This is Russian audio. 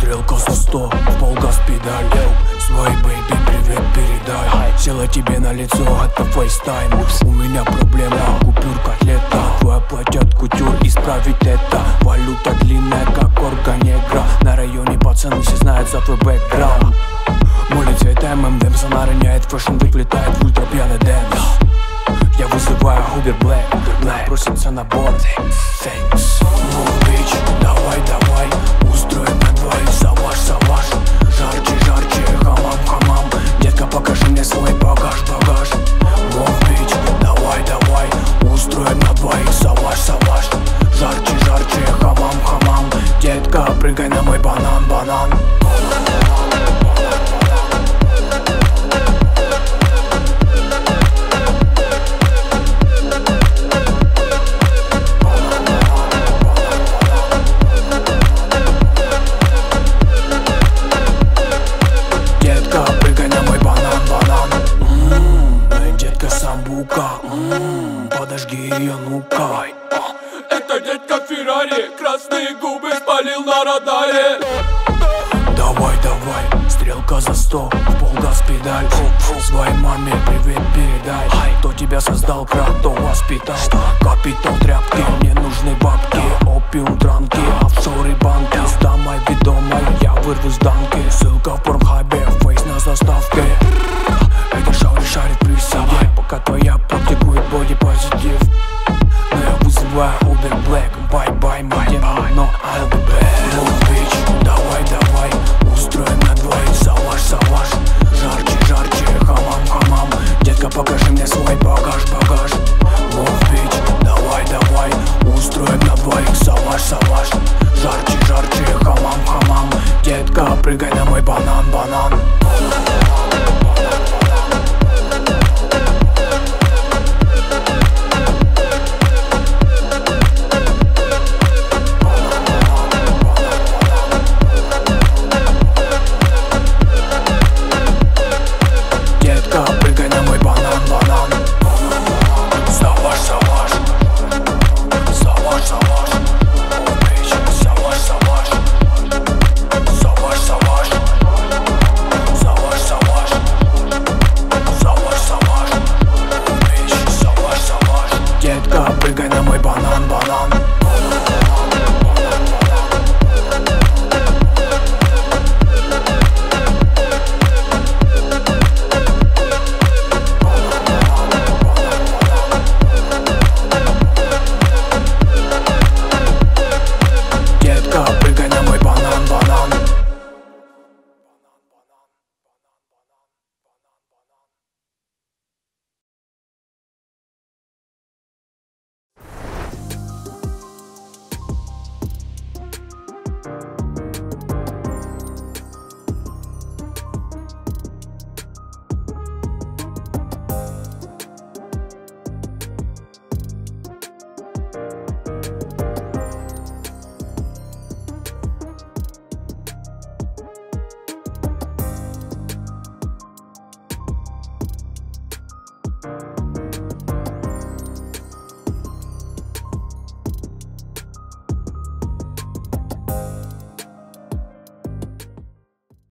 Стрелка за 100, в полгаз педаль. Своей бэйби привет передай. Села тебе на лицо, это фейстайм. У меня проблема, купюр котлета. Твоя платят кутюр, исправить это. Валюта длинная, как органегра. На районе пацаны все знают за твой бэкграунд. Моли цветаем, МДМСа нароняет. Фэшн влетает в ультра пьяный дэнс. Я вызываю Uber Black, просится на борт. Thanks. Бич, давай, давай, устроим на двоих саваж. Жарче, жарче, хамам. Детка, покажи мне свой багаж. Бич, давай, давай, устроим на двоих саваж. Жарче, жарче, хамам. Детка, прыгай на мой банан. Подожди ее, ну-ка. Это детка Феррари, красные губы спалил на радаре. Давай, стрелка за 100, в полгаз педаль. Своей маме привет передай. Кто тебя создал, кто воспитал? Капитал тряпки, мне нужны бабки. Опиум, транки, офшоры, банки. С дамой ведомой я вырву с дамки. Ссылка в порнхабе.